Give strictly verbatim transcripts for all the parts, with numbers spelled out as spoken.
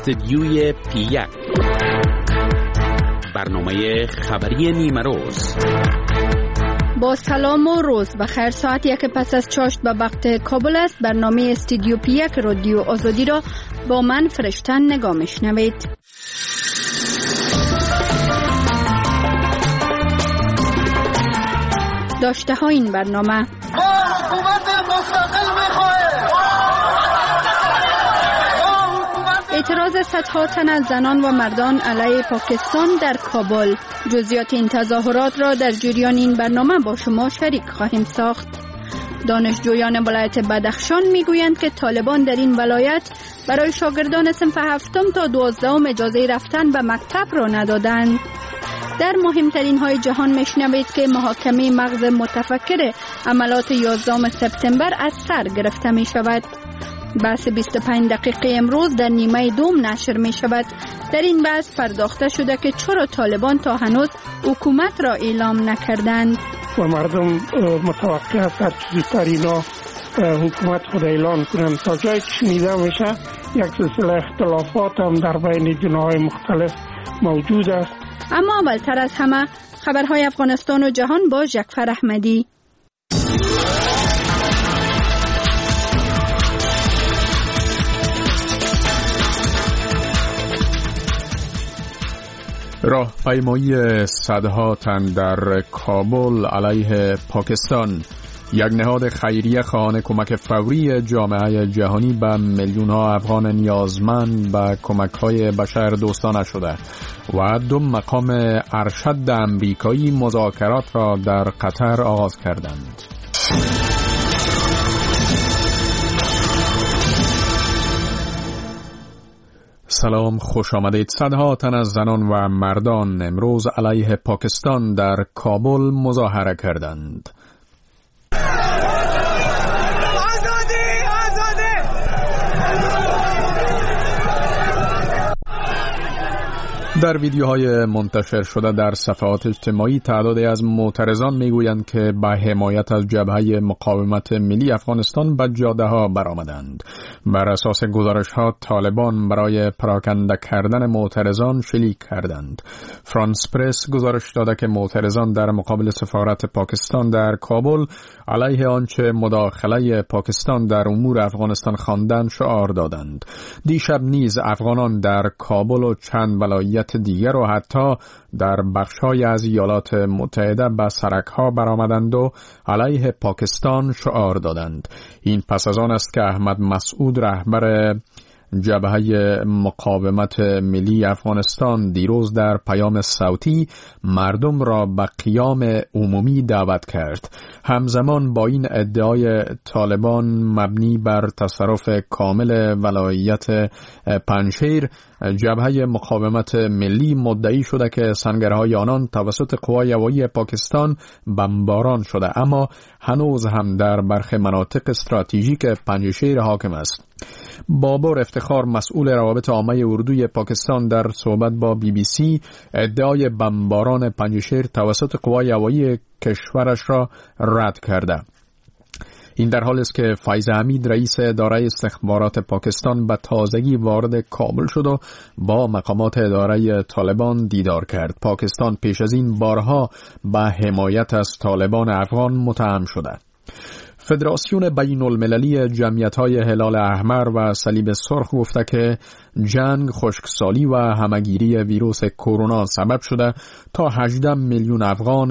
استدیوی پی یک، برنامه خبری نیمه روز. با سلام و روز بخیر. ساعت یک پس از چاشت به وقت کابل است. برنامه استودیو پی یک رادیو آزادی را با من فرشتن نگاه میشنوید. داشته ها این برنامه: ما حکومت مستقل میخواهیم. اعتراض صدها تن از زنان و مردان علیه پاکستان در کابل. جزئیات این تظاهرات را در جریان این برنامه با شما شریک خواهیم ساخت. دانشجویان ولایت بدخشان میگویند که طالبان در این ولایت برای شاگردان صنف هفتم تا دوازدهم اجازه رفتن به مکتب را ندادند. در مهمترین های جهان میشنوید که محاکمه مغز متفکر عملات یازدهم سپتامبر از سر گرفته می شود. بحث بیست و پنج دقیقه امروز در نیمه دوم نشر می شود. در این بحث پرداخته شده که چرا طالبان تا هنوز حکومت را اعلام نکردند و مردم متوقع هستند که زودتر اینا حکومت خود اعلان کنند. تا جایی که شنیده میشه یک سلسله اختلافات هم در بین جناهای مختلف موجود است. اما اولتر از همه خبرهای افغانستان و جهان با جعفر احمدی. راهپیمایی صدها تن در کابل علیه پاکستان. یک نهاد خیریه خواهان کمک فوری جامعه جهانی به میلیون ها افغان نیازمند به کمک های بشر دوستانه شده و دو مقام ارشد امریکایی مذاکرات را در قطر آغاز کردند. سلام، خوش آمدید. صدها تن از زنان و مردان امروز علیه پاکستان در کابل مظاهره کردند. در ویدیوهای منتشر شده در صفحات اجتماعی تعدادی از معترضان میگویند که به حمایت از جبهه مقاومت ملی افغانستان به جاده ها برآمدند. بر اساس گزارش ها طالبان برای پراکنده کردن معترضان شلیک کردند. فرانس پرس گزارش داده که معترضان در مقابل سفارت پاکستان در کابل علیه آنچه مداخله پاکستان در امور افغانستان خواندند شعار دادند. دیشب نیز افغانان در کابل و چند ولایت دیگر و حتی در بخش‌های از ایالات متحده به سرک‌ها برآمدند و علیه پاکستان شعار دادند. این پس از آن است که احمد مسعود رهبر جبهه مقاومت ملی افغانستان دیروز در پیام صوتی مردم را به قیام عمومی دعوت کرد. همزمان با این ادعای طالبان مبنی بر تصرف کامل ولایت پنجشیر، جبهه مقاومت ملی مدعی شده که سنگرهای آنان توسط قوای هوایی پاکستان بمباران شده، اما هنوز هم در برخی مناطق استراتژیک پنجشیر حاکم است. بابر افتخار مسئول روابط عامه اردوی پاکستان در صحبت با بی بی سی ادعای بمباران پنجشیر توسط قوای هوایی کشورش را رد کرده. این در حال است که فیض حمید رئیس اداره استخبارات پاکستان به تازگی وارد کابل شد و با مقامات اداره طالبان دیدار کرد. پاکستان پیش از این بارها به حمایت از طالبان افغان متهم شده. فدراسیون بین المللی جمعیت‌های هلال احمر و صلیب سرخ گفته که جنگ، خشکسالی و همهگیری ویروس کرونا سبب شده تا هجده میلیون افغان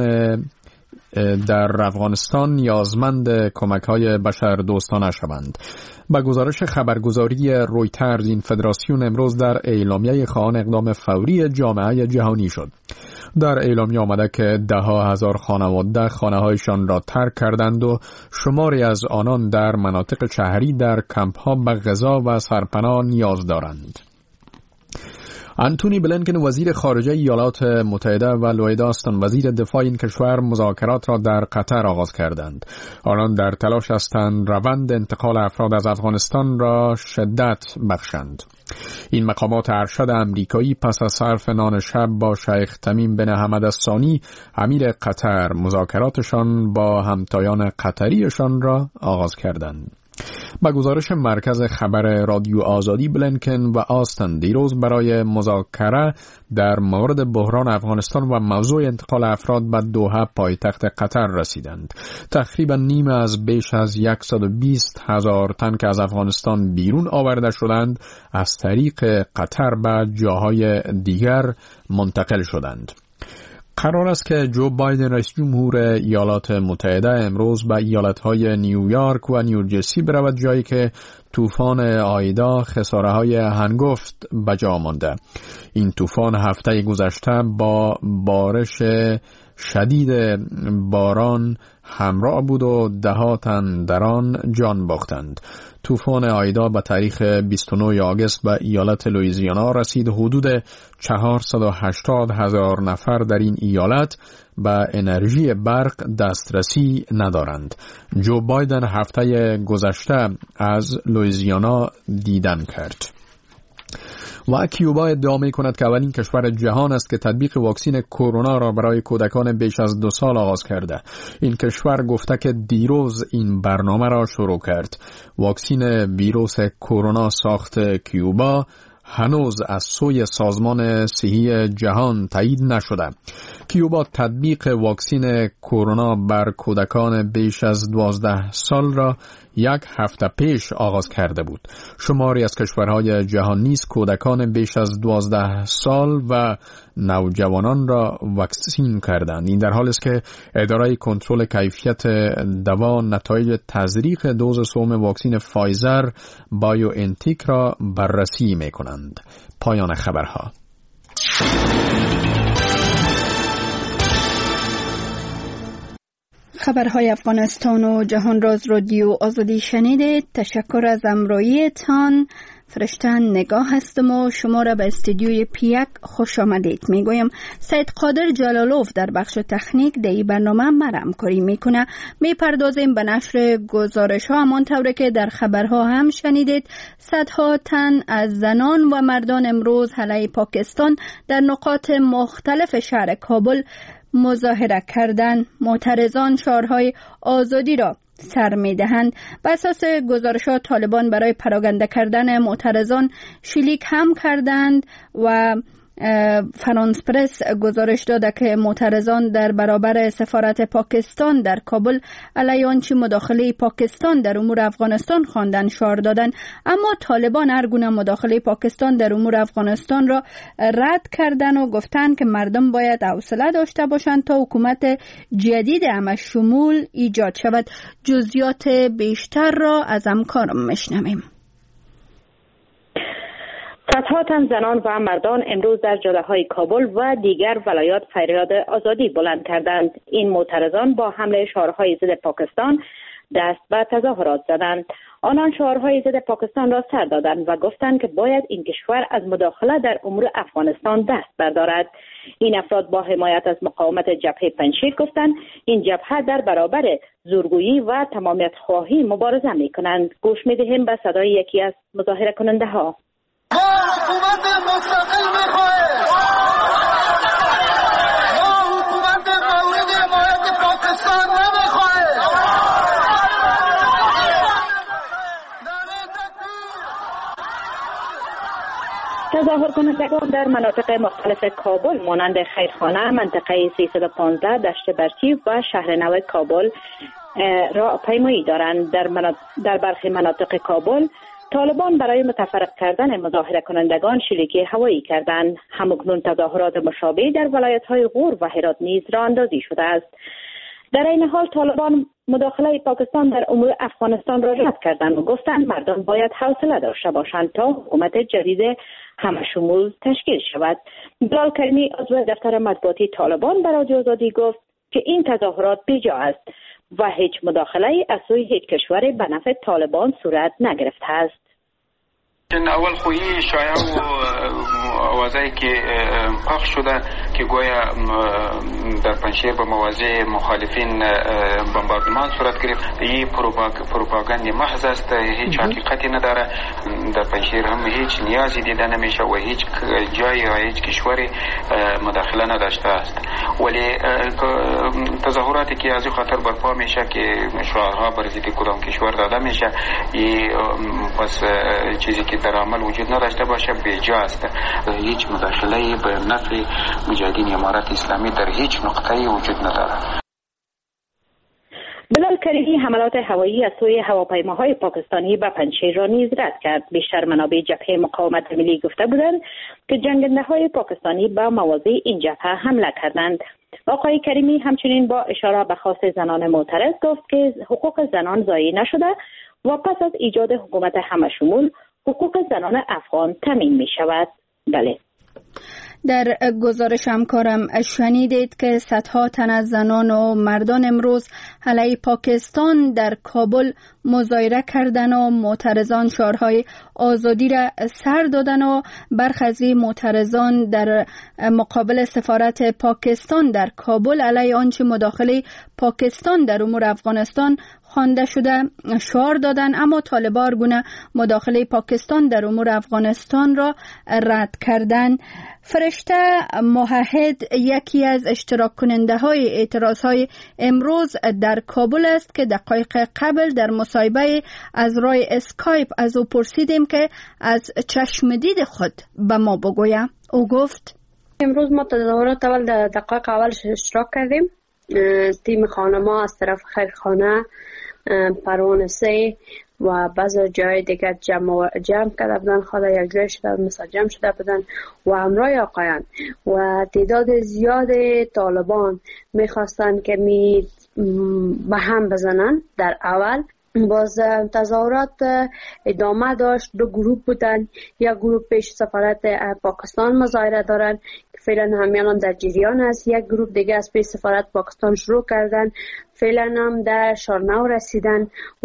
در افغانستان نیازمند کمک‌های بشر دوستانه شوند. با گزارش خبرگزاری رویترز این فدراسیون امروز در اعلامیه خواهان اقدام فوری جامعه جهانی شد. در اعلامیه آمده که ده ها هزار خانواده خانه‌هایشان را ترک کردند و شماری از آنان در مناطق شهری در کمپ‌ها به غذا و سرپناه نیاز دارند. آنتونی بلینکن وزیر خارجه ایالات متحده و لوید آستن وزیر دفاع این کشور مذاکرات را در قطر آغاز کردند. آنان در تلاش هستند روند انتقال افراد از افغانستان را شدت بخشند. این مقامات ارشد امریکایی پس از صرف نان شب با شیخ تمیم بن حمد الثانی امیر قطر مذاکراتشان با همتایان قطریشان را آغاز کردند. با گزارش مرکز خبر رادیو آزادی، بلینکن و آستن دیروز برای مذاکره در مورد بحران افغانستان و موضوع انتقال افراد به دوحه پایتخت قطر رسیدند. تقریبا نیم از بیش از صد و بیست هزار تن که از افغانستان بیرون آورده شدند از طریق قطر به جاهای دیگر منتقل شدند. قرار است که جو بایدن رئیس جمهور ایالات متحده امروز به ایالت‌های نیویورک و نیوجرسی برود، جایی که طوفان آیدا خساره‌های هنگفت به جا مانده. این طوفان هفته گذشته با بارش شدید باران همراه بود و ده ها تن در آن جان باختند. طوفان آیدا به تاریخ بیست و نه آگوست به ایالت لوئیزیانا رسید. حدود چهارصد و هشتاد هزار نفر در این ایالت به انرژی برق دسترسی ندارند. جو بایدن هفته گذشته از لوئیزیانا دیدن کرد. و کیوبا ادعا می کند که اولین کشور جهان است که تطبیق واکسن کرونا را برای کودکان بیش از دو سال آغاز کرده. این کشور گفته که دیروز این برنامه را شروع کرد. واکسن ویروس کرونا ساخت کیوبا هنوز از سوی سازمان صحی جهان تایید نشده. کیوبا تطبیق واکسن کرونا بر کودکان بیش از دوازده سال را یک هفته پیش آغاز کرده بود. شماری از کشورهای جهان نیز کودکان بیش از دوازده سال و نوجوانان را واکسین کردند. این در حالی است که اداره کنترل کیفیت دوا نتایج تزریق دوز سوم واکسن فایزر بایو انتیک را بررسی می‌کنند. پایان خبرها. خبرهای افغانستان و جهان راز رادیو آزادی شنیدید. تشکر از همراهیتان. فرشتن نگاه هستم و شما را به استودیوی پیک خوش آمدید میگویم. سید قادر جلالوف در بخش تکنیک در این برنامه مرا همکاری میکنه. میپردازیم به نشر گزارش ها همان طوری که در خبرها هم شنیدید. صدها تن از زنان و مردان امروز علیه پاکستان در نقاط مختلف شهر کابل مظاهره کردن. معترضان شعارهای آزادی را سر می‌دهند. بر اساس گزارشات طالبان برای پراگنده کردن معترضان شلیک هم کردند و فرانس پرس گزارش داده که معترضان در برابر سفارت پاکستان در کابل علیه آنچه مداخله پاکستان در امور افغانستان خواندن شعار دادند، اما طالبان هر گونه مداخله پاکستان در امور افغانستان را رد کردند و گفتند که مردم باید حوصله داشته باشند تا حکومت جدید همه شمول ایجاد شود. جزئیات بیشتر را از همکارم میشنویم. صدها تن زنان و مردان امروز در جاده‌های کابل و دیگر ولایات فریاد آزادی بلند کردند. این معترضان با حمله شعارهای ضد پاکستان دست به تظاهرات زدند. آنان شعارهای ضد پاکستان را سر دادند و گفتند که باید این کشور از مداخله در امور افغانستان دست بردارد. این افراد با حمایت از مقاومت جبهه پنجشیر گفتند این جبهه در برابر زورگویی و تمامیت خواهی مبارزه می‌کنند. گوش می‌دهیم به صدای یکی از مظاهره کننده ها. ما حکومت مستقل میخواهیم. ما حکومت مورد حمایت پاکستان نمیخواهیم. تظاهر کنندگان در مناطق مختلف کابل مانند خیرخانه، منطقه سیصد و پانزده، دشت برچی و شهر نو کابل را پیمایی دارند. در, مناط... در برخی مناطق کابل طالبان برای متفرق کردن مظاهره کنندگان شلیک هوایی کردند. همکنون تظاهرات مشابه در ولایت‌های غور و هرات نیز راه اندازی شده است. در این حال طالبان مداخله پاکستان در امور افغانستان را رد کردند و گفتند مردم باید حوصله داشته باشند تا حکومت جدید همه شمول تشکیل شود. بلال کریمی عضو دفتر مطبوعاتی طالبان به رادیو آزادی گفت که این تظاهرات بیجا است و هیچ مداخله از سوی هیچ کشور به نفع طالبان صورت نگرفته است. اول خویی شایع و آوازهایی که پخش شده که گویا در پنجشیر به مواضع مخالفین بمباردمان صورت گرفت، این پروپاگاند محض است، هیچ حقیقتی نداره. در پنجشیر هم هیچ نیازی دیده نمیشه و هیچ جایی یا هیچ کشوری مداخله نداشته است. ولی تظاهراتی که از این خاطر برپا میشه که شعارها بر ضد کدام کشور داده میشه، این پس چیزی که در عمل وجود نداشته باشه بی‌جا است. هیچ مداخله به نفع مجاهدین امارت اسلامی در هیچ نقطه‌ای وجود نداره. بلال کریمی حملات هوایی از سوی هواپیماهای پاکستانی به پنجشیر را نیز رد کرد. بیشتر منابع جبهه مقاومت ملی گفته بودند که جنگنده‌های پاکستانی به مواضع این جبهه حمله کردند. آقای کریمی همچنین با اشاره به خواست زنان معترض گفت که حقوق زنان ضایع نشده و پس از ایجاد حکومت همشمول حقوق زنان افغان تامین می شود. بله. در گزارش همکارم شنیدید که صدها تن از زنان و مردان امروز علیه پاکستان در کابل مظاهره کردند و معترضان شعارهای آزادی را سر دادند و برخی از معترضان در مقابل سفارت پاکستان در کابل علیه آنچه مداخله پاکستان در امور افغانستان خوانده شده شعار دادند، اما طالبان گونه مداخله پاکستان در امور افغانستان را رد کردند. فرشته موحد یکی از اشتراک کننده های اعتراض های امروز در کابل است که دقایق قبل در مصاحبه از رای اسکایپ از او پرسیدیم که از چشم دید خود به ما بگوید. او گفت امروز ما تظاهرات اول در دقایق اولش اشتراک کردیم. تیم خانما از طرف خیرخانه، پروانه سه و بعضی جای دیگر جمع جمع کرده بودن، خدا یک جای شده مثلا جمع شده بودن و همراه آقایان و تعداد زیاد طالبان میخواستن که می به هم بزنن. در اول باز تظاهرات ادامه داشت. دو گروه بودن، یک گروه پیش سفارت پاکستان مظاهره دارن که فعلا همیان در جریان است، یک گروه دیگه از پیش سفارت پاکستان شروع کردن، فعلا هم در شارنو رسیدن و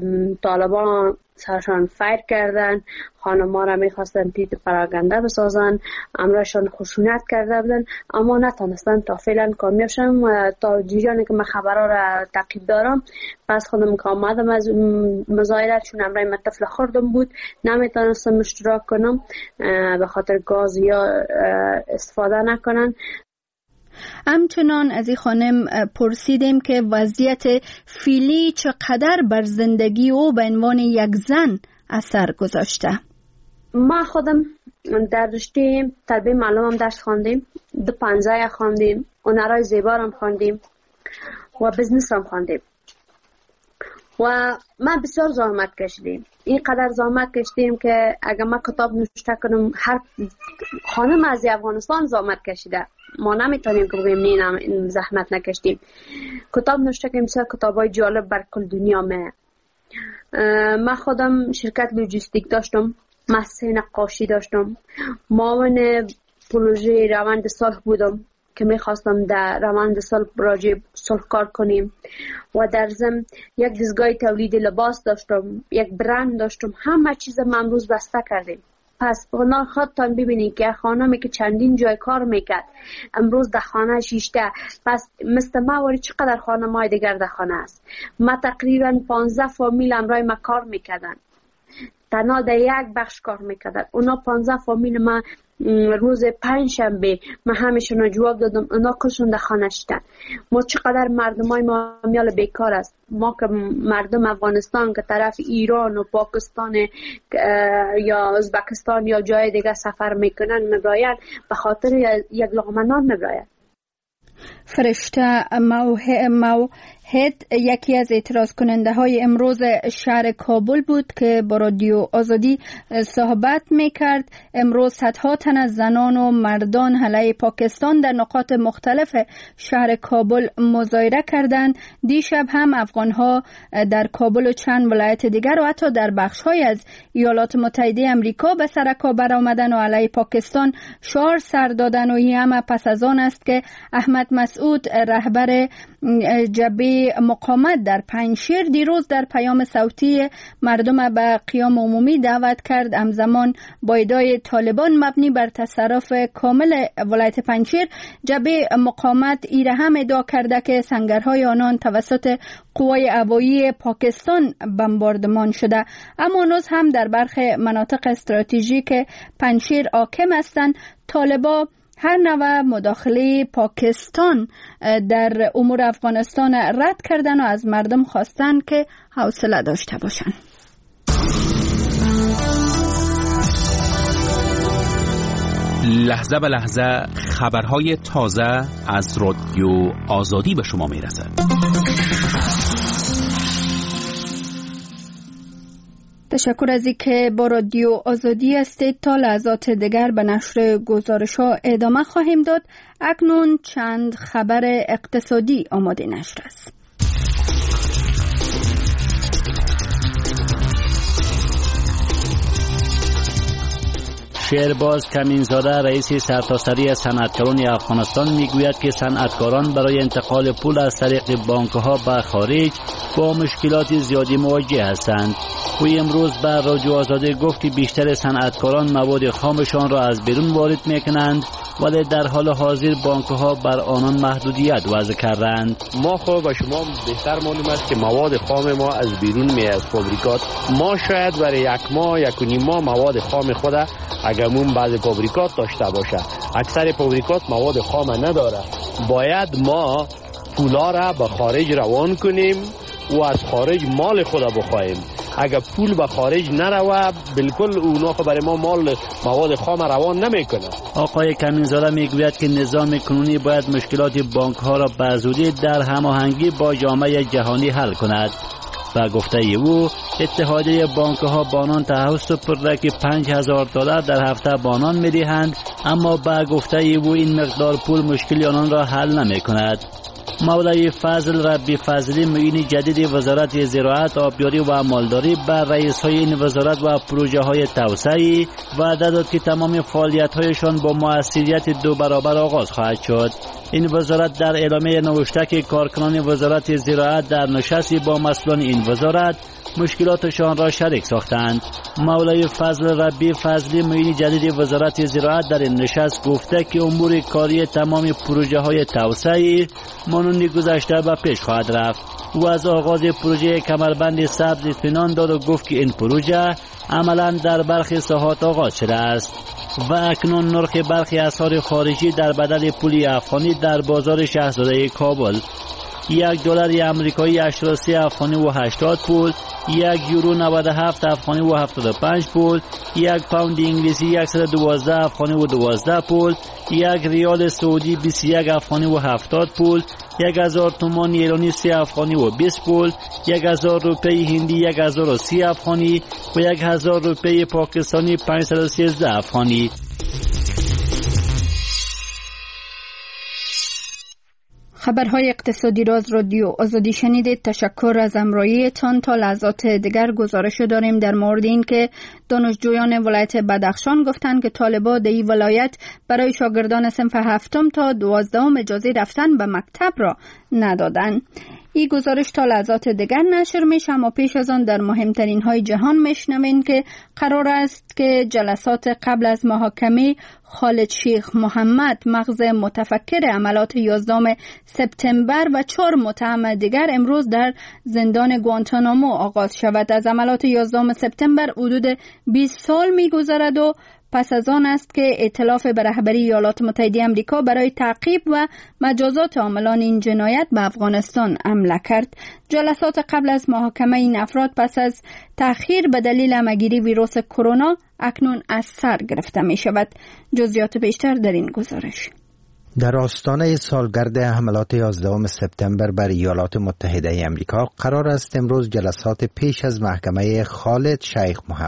طالبان سرشان فایر کردن، خانم‌ها را میخواستن تیت پراگنده بسازن، امرشان خشونت کرده بودن اما نتونستن تا فعلا کامیاب شدن. و تا جریانی که من خبرها را تعقیب دارم، پس خودم که آمدم از مظاهره چون امرای من طفل خوردم بود نمیتونستم اشتراک کنم به خاطر گاز یا استفاده نکنن. همچنان از این خانم پرسیدیم که وضعیت فعلی چقدر بر زندگی او به عنوان یک زن اثر گذاشته. ما خودم در رشته تربیت معلم هم درس خواندیم، دو پنجه خواندیم، هنرهای زیبا هم خواندیم و بزنس هم خواندیم و من بسیار زحمت کشیدیم. این قدر زحمت کشیدیم که اگر من کتاب نوشته کنم، هر خانم از افغانستان زحمت کشیده، ما نمیتونیم که بگیم نه این زحمت نکشیدیم. کتاب نوشته کنیم، بسیار کتابای جالب بر کل دنیا می. من خودم شرکت لوجستیک داشتم، مؤسسه نقاشی داشتم، معاون پروژه روند صلح بودم که میخواستم در روند صلح راجع صلح کار کنیم و در ضمن یک دستگاه تولید لباس داشتم، یک برند داشتم. همه چیز ما امروز بسته کردیم. پس بنا خودتان ببینید که خانمی که چندین جای کار میکرد امروز در خانه شیشته، پس مثل ما واری چقدر خانم‌های دیگر در خانه است. ما تقریبا پانزده فامیل امرای ما کار میکردن، تنها در یک بخش کار میکردن. اونا پانزده فامیل ما روز پنج شنبه من همیشون جواب دادم، اونا کلشون در خانه شدن. ما چقدر مردمای ما میال بیکار است. ما که مردم افغانستان که طرف ایران و پاکستان یا ازبکستان یا جای دیگه سفر میکنن مبراین به خاطر یک لقمه نان مبراین. فرشته موحد یکی از اعتراض کننده های امروز شهر کابل بود که با رادیو آزادی صحبت میکرد. امروز صدها تن از زنان و مردان علیه پاکستان در نقاط مختلف شهر کابل مظاهره کردند. دیشب هم افغانها در کابل و چند ولایت دیگر و حتی در بخش های از ایالات متحده امریکا به سرکا برآمدن و علیه پاکستان شعار سر دادن و این هم پس از آن است که احمد مسعود مسعود رهبر جبهه مقاومت در پنجشیر دیروز در پیام صوتی مردم به قیام عمومی دعوت کرد. همزمان با ادعای طالبان مبنی بر تصرف کامل ولایت پنجشیر، جبهه مقاومت ایره هم ادعا کرده که سنگرهای آنان توسط قوای هوایی پاکستان بمباردمان شده. اما هنوز هم در برخی مناطق استراتژیک پنجشیر حاکم هستند. طالبان هر نوع مداخله پاکستان در امور افغانستان رد کردن و از مردم خواستن که حوصله داشته باشند. لحظه به لحظه خبرهای تازه از رادیو آزادی به شما میرسد. تشکر از اینکه با رادیو آزادی هستید. تا لحظات دیگر به نشر گزارش ها ادامه خواهیم داد. اکنون چند خبر اقتصادی آماده نشر است. شهرباز کمینزاده رئیس سرتاسری صنعتکاران افغانستان میگوید که صنعتکاران برای انتقال پول از طریق بانک‌ها به خارج با مشکلات زیادی مواجه هستند. او امروز به رادیو آزادی گفت که بیشتر صنعتکاران مواد خامشان را از بیرون وارد میکنند، ولی در حال حاضر بانک‌ها بر آنان محدودیت وضع کردند. ما خب و شما بهتر معلوم است که مواد خام ما از بیرون می از فابریکات. ما شاید برای یک ماه یک و نیم ماه مواد خام خود اگرمون بعض فابریکات داشته باشه. اکثر فابریکات مواد خام نداره. باید ما پولا را به خارج روان کنیم و از خارج مال خود بخواهیم. اگر پول به خارج نروه بالکل اونا برای ما مال مواد خام روان نمیکنه. آقای کمینزاده میگوید که نظام کنونی باید مشکلات بانک ها را به زودی در هماهنگی با جامعه جهانی حل کند. و گفته او اتحادیه بانک ها بانان تحویل سپرده که پنج هزار دلار در هفته بانان میدهند، اما با گفته او این مقدار پول مشکل آنان را حل نمی کند. مولای فضل ربی فضلی معین جدید وزارت زراعت، آبیاری و مالداری بر رئیس های این وزارت و پروژه های توسعه‌ای وعده داد که تمام فعالیت هایشان با موثریت دو برابر آغاز خواهد شد. این وزارت در اعلامیه نوشته که کارکنان وزارت زراعت در نشستی با مسئولان این وزارت مشکلاتشان را شریک ساختند. مولای فضل ربی فضلی معین جدید وزارت زراعت در این نشست گفته که امور کاری تمام پروژه های توسعه‌ای مانند گذشته به پیش خواهد رفت. او از آغاز پروژه کمربند سبز اطمینان داد و گفت که این پروژه عملا در برخی ساحات آغاز شده است و اکنون نرخ برخی اسعار خارجی در بدل پول افغانی در بازار شهرزاده کابل یک دلار امریکایی هشتاد و سه افغانی و هشتاد پول، یک یورو نود و هفت افغانی و هفتاد و پنج پول، یک پوند انگلیسی صد و دوازده افغانی و دوازده پول، یک ریال سعودی بیست و یک افغانی و هفتاد پول، یک هزار تومان ایرانی سی افغانی و بیست پول، یک هزار روپی هندی یک هزار و سی افغانی و یک هزار روپی پاکستانی پانصد و سیزده افغانی. خبرهای اقتصادی را از رادیو آزادی شنیدید. تشکر از همراهیتان. تا لحظات دیگر گزارش داریم در مورد این که دانشجویان ولایت بدخشان گفتند که طالبان در این ولایت برای شاگردان صنف هفتم تا دوازدهم اجازه رفتن به مکتب را ندادند. این گزارش تا لحظات دیگر نشر میشه، اما پیش از آن در مهمترین های جهان میشنوین که قرار است که جلسات قبل از محاکمه خالد شیخ محمد مغز متفکر عملات یازدهم سپتامبر و چهار متهم دیگر امروز در زندان گوانتانامو آغاز شود. از عملات یازدهم سپتامبر حدود بیست سال میگذرد و پس از آن است که ائتلاف به رهبری ایالات متحده آمریکا برای تعقیب و مجازات عاملان این جنایت به افغانستان حمله کرد. جلسات قبل از محاکمه این افراد پس از تأخیر به دلیل همه‌گیری ویروس کرونا اکنون از سر گرفته می شود. جزئیات بیشتر در این گزارش. در آستانه سالگرد حملات یازدهم سپتامبر بر ایالات متحده آمریکا قرار است امروز جلسات پیش از محکمه خالد شیخ محمد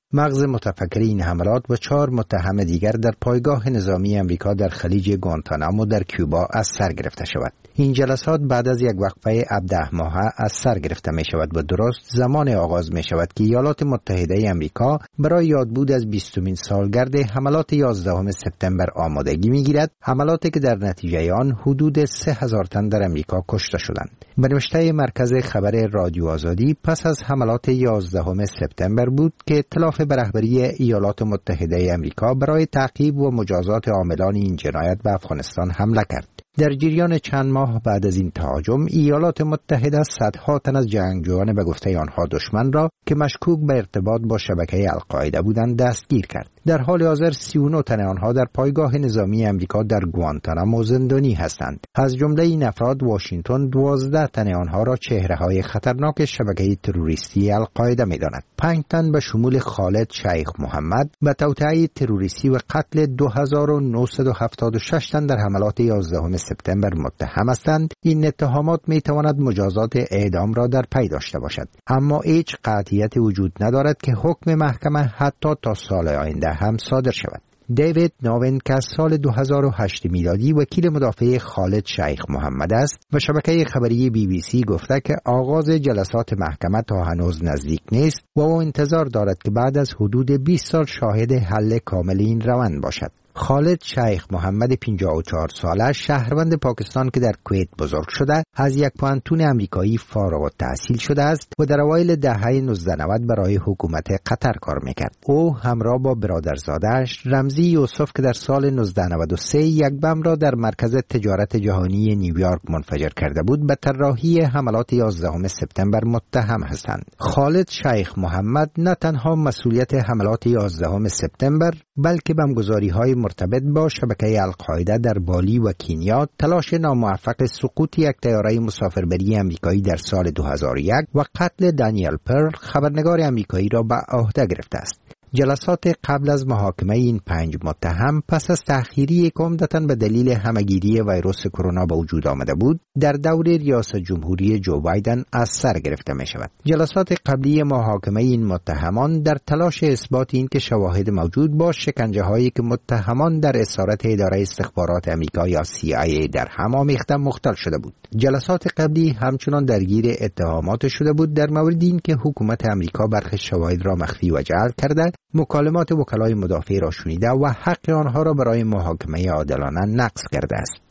مغز متفکر این حملات و چهار متهم دیگر در پایگاه نظامی امریکا در خلیج گوانتانامو در کوبا از سر گرفته شود. این جلسات بعد از یک وقفه هفده ماهه از سر گرفته می شود و درست زمان آغاز می شود که ایالات متحده امریکا برای یادبود از بیستمین سالگرد حملات یازدهم سپتامبر آمادگی می گیرد، حملاتی که در نتیجه آن حدود سه هزار تن در امریکا کشته شدند. به نوشته مرکز خبر رادیو آزادی، پس از حملات یازدهم سپتامبر بود که ائتلاف به رهبری ایالات متحده امریکا برای تعقیب و مجازات عاملان این جنایت به افغانستان حمله کرد. در جریان چند ماه بعد از این تهاجم، ایالات متحده صدها تن از جنگجویان به گفته آنها دشمن را که مشکوک به ارتباط با شبکه القاعده بودند دستگیر کرد. در حال حاضر سی و نه تن آنها در پایگاه نظامی امریکا در گوانتانامو زندانی هستند. از جمله این افراد واشنگتن دوازده تن آنها را چهره‌های خطرناک شبکه تروریستی القاعده می‌داند. پنج تن به شمول خالد شیخ محمد به توطئه تروریستی و قتل دو هزار و نهصد و هفتاد و شش تن در حملات یازدهم سپتامبر متهم هستند. این اتهامات می‌تواند مجازات اعدام را در پی داشته باشد، اما هیچ قطعیت وجود ندارد که حکم محکمه حتی تا سال آینده هم صادر شود. دیوید ناون که از سال دو هزار و هشت میلادی وکیل مدافع خالد شیخ محمد است و شبکه خبری بی بی سی گفته که آغاز جلسات محکمه تا هنوز نزدیک نیست و او انتظار دارد که بعد از حدود بیست سال شاهد حل کامل این روند باشد. خالد شیخ محمد پنجاه و چهار ساله شهروند پاکستان که در کویت بزرگ شده، از یک پوانتون امریکایی فارغ التحصیل شده است و در اوایل دهه نوزده نود برای حکومت قطر کار میکرد. او همراه با برادرزاده‌اش رمزی یوسف که در سال نوزده نود و سه یک بم را در مرکز تجارت جهانی نیویورک منفجر کرده بود به طراحی حملات یازدهم سپتامبر متهم هستند. خالد شیخ محمد نه تنها مسئولیت حملات یازدهم سپتامبر بلکه بمبگذاری‌های مرتبط با شبکه القاعده در بالی و کنیا، تلاش ناموفق سقوط یک طیاره مسافربری امریکایی در سال دو هزار و یک و قتل دانیل پرل خبرنگار امریکایی را به عهده گرفته است. جلسات قبل از محاکمه این پنج متهم پس از تأخیری که عمدتاً به دلیل همهگیری ویروس کرونا به وجود آمده بود، در دور ریاست جمهوری جو بایدن از سر گرفته می شود. جلسات قبلی محاکمه این متهمان در تلاش اثبات این که شواهد موجود با شکنجه هایی که متهمان در اسارت اداره استخبارات امریکا یا سی آی ای در هم آمیخته مختل شده بود. جلسات قبلی همچنان درگیر اتهامات شده بود در مورد این که حکومت امریکا برخی شواهد را مخفی و جعل کرده، مکالمات وکلای مدافع را شنیده و حق آنها را برای محاکمه عادلانه نقض کرده است.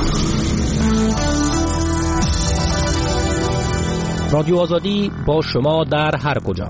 رادیو آزادی با شما در هر کجا.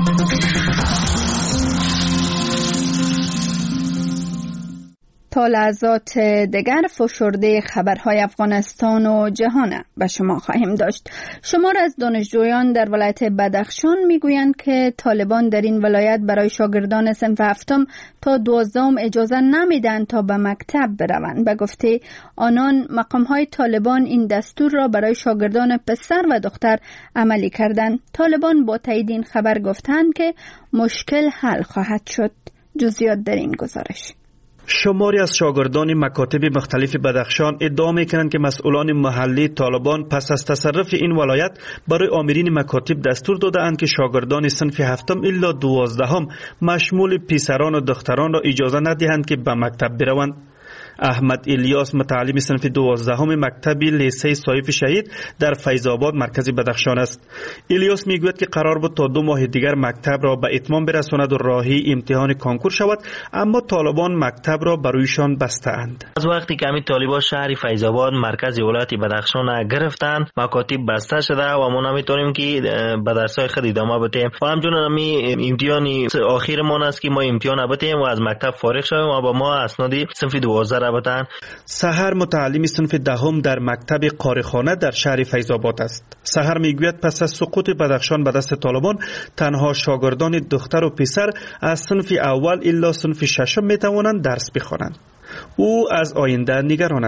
تا لحظات دیگر فشرده خبرهای افغانستان و جهان به شما خواهیم داشت. شمار از دانشجویان در ولایت بدخشان میگویند که طالبان در این ولایت برای شاگردان صنف هفتم تا دوازدهم اجازه نمیدن تا به مکتب بروند. به گفته آنان مقامهای طالبان این دستور را برای شاگردان پسر و دختر عملی کردند. طالبان با تایید این خبر گفتند که مشکل حل خواهد شد. جزئیات در این گزارش. شماری از شاگردان مکاتب مختلف بدخشان ادعا می‌کنند که مسئولان محلی طالبان پس از تصرف این ولایت برای آمرین مکاتب دستور داده‌اند که شاگردان صنف هفتم الا دوازدهم مشمول پسران و دختران را اجازه ندهند که به مکتب بروند. احمد الیاس متعلم صنف دوازدهم مکتب لیسه سایف شهید در فیض آباد مرکز بدخشان است. الیاس میگوید که قرار بود تا دو ماه دیگر مکتب را به اتمام برساند و راهی امتحان کنکور شود، اما طالبان مکتب را برایشان بسته‌اند. از وقتی که همین طالبان شهر فیض آباد مرکز ولایت بدخشان گرفتند، مکاتب بسته شده و ما نمیتونیم که به درس‌های خود ادامه بدیم و همچنین همین امتحانی آخرمان است که ما امتحان بدیم و از مکتب فارغ شویم و با ما اسناد صنف دوازده سحر متعلم صنف دهم در مکتب قاره‌خانه در شهر فیض آباد است. سحر میگوید پس از سقوط بدخشان به دست طالبان تنها شاگردان دختر و پسر از صنف اول الا صنف ششم میتوانند درس بخوانند. او از آینده نگران است.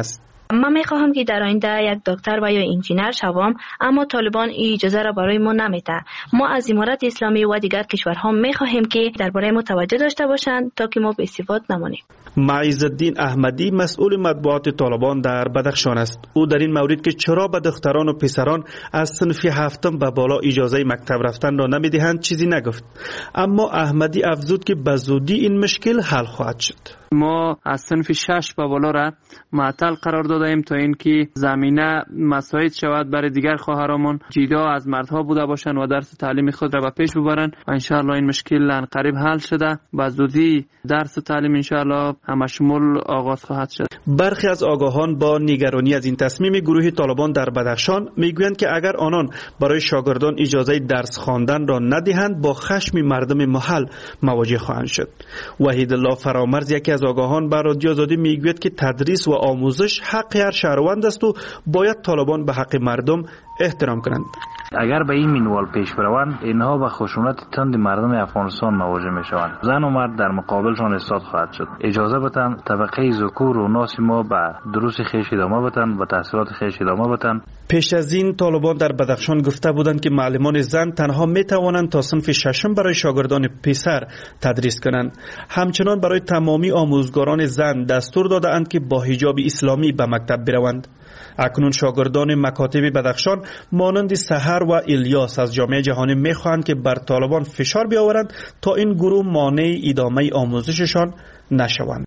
من میخواهم که در آینده یک دکتر و یا انجینر شوم، اما طالبان این اجازه را برای ما نمیده. ما از امارات اسلامی و دیگر کشورها میخواهیم که درباره ما توجه داشته باشند تا که ما به استفاده نمانیم. معیز الدین احمدی مسئول مطبوعات طالبان در بدخشان است. او در این مورد که چرا به دختران و پسران از صنف هفتم به بالا اجازه مکتب رفتن را نمیدهند چیزی نگفت، اما احمدی افزود که به زودی این مشکل حل خواهد شد. ما از صنف شش به بالا را معطل قرار دادیم تا اینکه زمینه مساعد شود برای دیگر خواهرامون جدا از مردها بوده باشند و درس تعلیم خود را به پیش ببرند و انشاءالله این مشکل ان قریب حل شده و زودی درس تعلیم انشاءالله همشمول آغاز خواهد شد. برخی از آگاهان با نگرانی از این تصمیم گروه طالبان در بدخشان میگویند که اگر آنان برای شاگردان اجازه درس خواندن را ندهند با خشم مردم محل مواجه خواهند شد. وحید الله فرامرز یکی از آگاهان بر رادیو آزادی میگوید که تدریس و آموزش حق هر شهروند است و باید طالبان به حق مردم احترام کنند. اگر به این منوال پیش بروند اینها به خشونت تند مردم افغانستان مواجه میشوند. زن و مرد در مقابلشان ایستاد خواهد شد. اجازه بدن طبقه ذکور و ناس ما به دروس خویش ادامه بدن و تحصیلات خویش ادامه بدن. پیش از این طالبان در بدخشان گفته بودند که معلمان زن تنها می توانند تا صنف ششم برای شاگردان پسر تدریس کنند. همچنان برای تمامی آموزگاران زن دستور دادند که با حجاب اسلامی به مکتب بروند. اکنون شاگردان مکاتب بدخشان مانند سحر و الیاس از جامعه جهانی میخواهند که بر طالبان فشار بیاورند تا این گروه مانع ادامه آموزششان نشوند.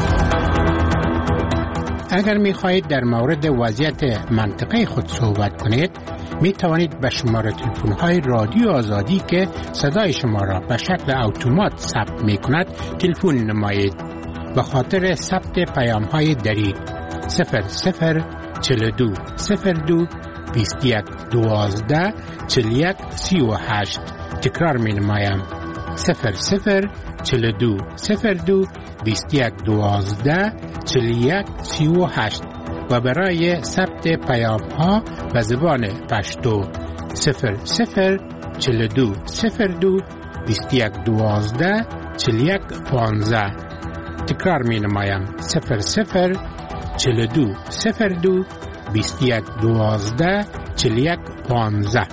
اگر میخواهید در مورد وضعیت منطقه خود صحبت کنید، می توانید به شماره تلفن های رادیو آزادی که صدای شما را به شکل اتومات ثبت می کند تلفن نمایید. به خاطر ثبت پیام های دریغ صفر صفر چهل و دو صفر دو بیست و یک دوازده چهل و یک سی و هشت. تکرار می نمایم صفر صفر چهل و دو صفر دو بیست و یک دوازده چهل و یک سی و هشت و برای ثبت پیام ها به زبان پشتو صفر صفر چهل و دو صفر دو بیست و یک دوازده چهل و یک پانزده. تکرار می نمایم صفر صفر چهل و دو صفر دو بیست و یک دوازده چهل و یک پانزده.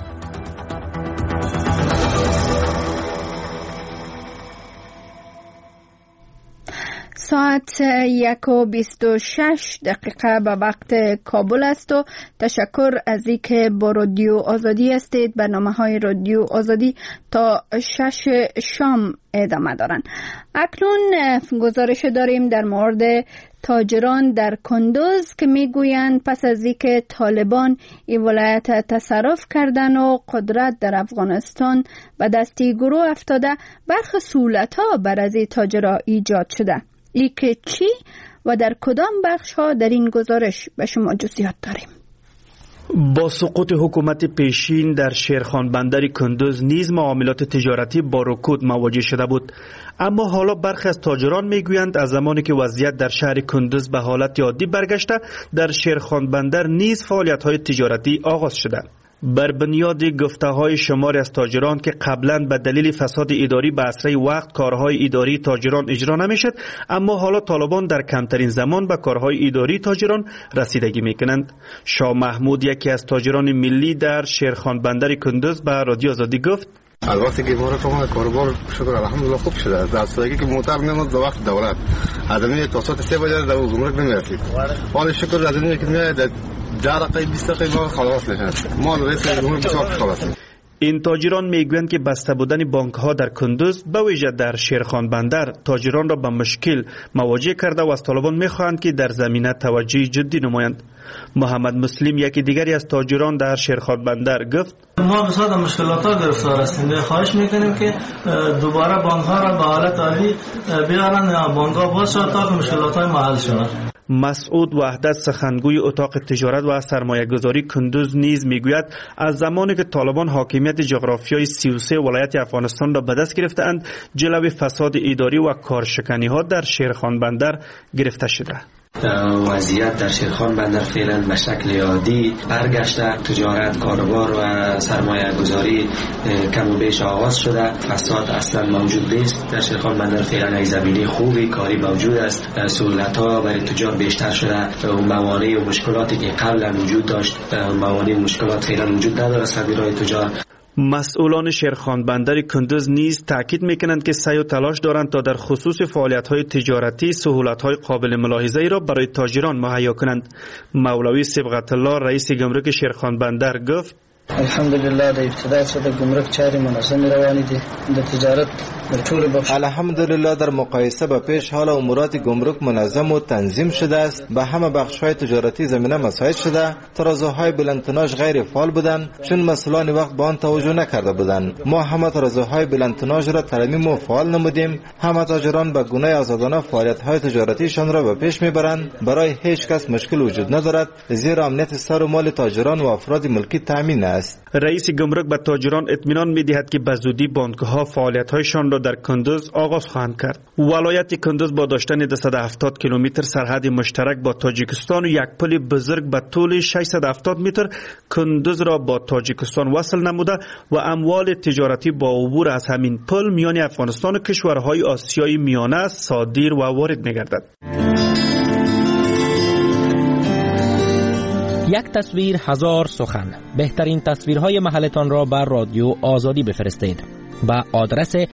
ساعت یک و بیست و شش دقیقه به وقت کابل است و تشکر از اینکه با رادیو آزادی هستید. برنامه های رادیو آزادی تا شش شام ادامه دارند. اکنون گزارش داریم در مورد تاجران در کندوز که میگویند پس از اینکه طالبان این ولایت تصرف کردن و قدرت در افغانستان به دستی گروه افتاده، برخی سهولت‌ها بر از این تاجرها ایجاد شده. ای که چی و در کدام بخش ها در این گزارش به شما جزئیات داریم. با سقوط حکومت پیشین در شیرخان بندر کندوز نیز معاملات تجارتی با رکود مواجه شده بود، اما حالا برخی از تاجران میگویند از زمانی که وضعیت در شهر کندوز به حالت عادی برگشته، در شیرخان بندر نیز فعالیت های تجارتی آغاز شده. بر بنیاد گفته‌های شماری از تاجران که قبلا به دلیل فساد اداری به اسرع وقت کارهای اداری تاجران اجرا نمیشد، اما حالا طالبان در کمترین زمان به کارهای اداری تاجران رسیدگی میکنند. شاه محمود یکی از تاجران ملی در شیرخان بندر کندوز به رادیو آزادی گفت: از وقتی که ما را کاروبار شکر الحمدلله خوب شده. از دستگی که موتر میاد به وقت دولت آدمی توسط سه بجه در گمرک نمیرسید. حال شکر از اینکه میاد در دقیقه بیست دقیقه ما خلاص میشه. ما رئیس جمهور بسیار خلاص. این تاجران میگویند که بسته بودن بانک ها در کندوز به ویژه در شیرخان بندر تاجران را به مشکل مواجه کرده و از طالبان میخواهند که در زمینه توجه جدی نمایند. محمد مسلم یکی دیگری از تاجران در شیرخان بندر گفت: ما بسیار مشکلات ها گرفتار هستیم. خواهش میکنیم که دوباره بانک ها را به حالت عالی بیارن یا بانک ها باز شود تا مشکلات های حل شود. مسعود وحدت سخنگوی اتاق تجارت و سرمایه گذاری کندوز نیز میگوید از زمانی که طالبان حاکمیت جغرافیایی سی و سه ولایت افغانستان را به دست گرفتند، جلوی فساد اداری و کارشکنی ها در شیرخان بندر گرفته شده. وضعیت در شیرخوان بندر فعلا به شکل عادی برگشته، تجارت، کاروبار و سرمایه گذاری کم و بیش آغاز شده. فساد اصلا موجود نیست در شیرخوان بندر. فعلا زمینی خوبی کاری موجود است. سهولت ها برای تجار بیشتر شده. اون موانع و مشکلاتی که قبلا وجود داشت، اون موانع و مشکلات فعلا وجود نداره سر برای تجار. مسئولان شیرخوان بندر کندوز نیز تاکید میکنند که سعی و تلاش دارند تا در خصوص فعالیت‌های تجارتی سهولت‌های قابل ملاحظه‌ای را برای تاجران مهیا کنند. مولوی صبغت الله رئیس گمرک شیرخوان بندر گفت: الحمدلله در ابتدای صد گمرک چاری منظم روانی دي د تجارت در طول بخش. الحمدلله در مقایسه با پیش حال امورات گمرک منظم و تنظیم شده است. به همه بخش‌های تجارتی زمینه مساعد شده. ترازوهای بلندتناژ غیر فعال بودند چون مسئولان وقت به آن توجه نکرده بودند. ما همه ترازوهای بلندتناژ را ترمیم و فعال نمودیم. همه تاجران به گونه آزادانه فعالیت‌های تجارتیشان را به پیش میبرند. برای هیچ کس مشکل وجود ندارد زیرا امنیت سر و مال تاجران و افراد ملکی تامین است. رئیس گمرک به تاجران اطمینان می‌دهد که به زودی بانک‌ها فعالیت‌هایشان را در کندوز آغاز خواهند کرد. ولایت کندوز با داشتن دویست و هفتاد کیلومتر سرحد مشترک با تاجیکستان و یک پل بزرگ به طول ششصد و هفتاد متر کندوز را با تاجیکستان وصل نموده و اموال تجارتی با عبور از همین پل میان افغانستان و کشورهای آسیای میانه صادر و وارد می‌گردد. یک تصویر هزار سخن. بهترین تصویرهای محلتان را بر رادیو آزادی بفرستید. با آدرس